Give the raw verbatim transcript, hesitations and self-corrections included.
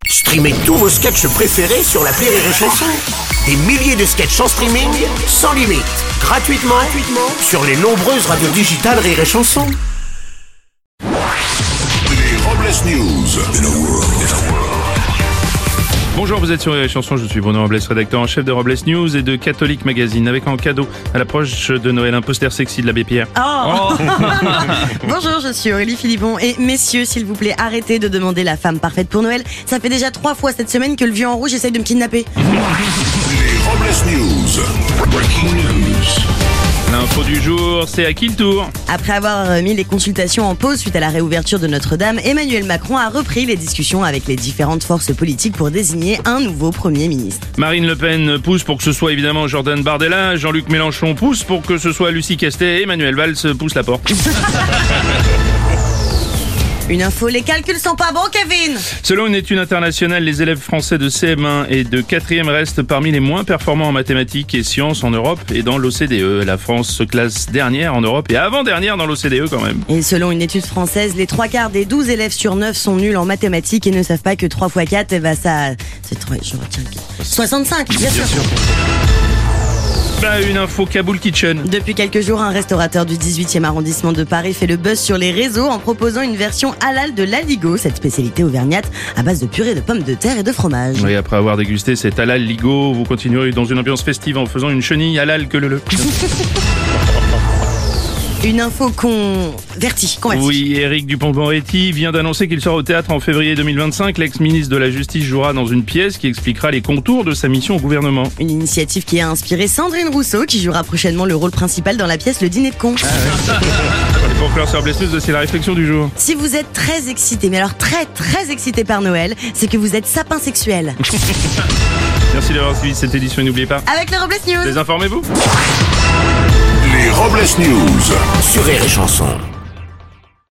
Streamez tous vos sketchs préférés sur l'appli Rire et Chanson. Des milliers de sketchs en streaming, sans limite, gratuitement, gratuitement sur les nombreuses radios digitales Rire et Chanson. Les Robles News. In a world, in a world. Bonjour, vous êtes sur les chansons, je suis Bruno Robles, rédacteur en chef de Robles News et de Catholic Magazine, avec en cadeau à l'approche de Noël un poster sexy de l'abbé Pierre. Oh, Bonjour, je suis Aurélie Philippon et messieurs, s'il vous plaît, arrêtez de demander la femme parfaite pour Noël. Ça fait déjà trois fois cette semaine que le vieux en rouge essaye de me kidnapper. Les Robles News. Breaking news. L'info du jour, c'est à qui le tour? Après avoir mis les consultations en pause suite à la réouverture de Notre-Dame, Emmanuel Macron a repris les discussions avec les différentes forces politiques pour désigner un nouveau Premier ministre. Marine Le Pen pousse pour que ce soit évidemment Jordan Bardella, Jean-Luc Mélenchon pousse pour que ce soit Lucie Castet et Emmanuel Valls pousse la porte. Une info, les calculs sont pas bons, Kevin. Selon une étude internationale, les élèves français de C M un et de quatrième restent parmi les moins performants en mathématiques et sciences en Europe et dans l'O C D E. La France se classe dernière en Europe et avant-dernière dans l'O C D E quand même. Et selon une étude française, les trois quarts des douze élèves sur neuf sont nuls en mathématiques et ne savent pas que trois fois quatre, eh ben ça... C'est trois, je retiens... soixante-cinq, bien, bien sûr. sûr. Bah, une info Kaboul Kitchen. Depuis quelques jours, un restaurateur du dix-huitième arrondissement de Paris fait le buzz sur les réseaux en proposant une version halal de l'aligot, cette spécialité auvergnate à base de purée de pommes de terre et de fromage. Oui, après avoir dégusté cet halal ligot, vous continuerez dans une ambiance festive en faisant une chenille halal que le le. Une info convertie, convertie. Oui, Éric Dupond-Moretti vient d'annoncer qu'il sera au théâtre en février deux mille vingt-cinq. L'ex-ministre de la Justice jouera dans une pièce qui expliquera les contours de sa mission au gouvernement. Une initiative qui a inspiré Sandrine Rousseau, qui jouera prochainement le rôle principal dans la pièce Le Dîner de Con. Ah ouais. Et pour clore sur Robles News, c'est la réflexion du jour. Si vous êtes très excité, mais alors très très excité par Noël, c'est que vous êtes sapin sexuel. Merci d'avoir suivi cette édition et n'oubliez pas... Avec les Robles News. Désinformez-vous. Les Robles News. Sur Rire et Chanson.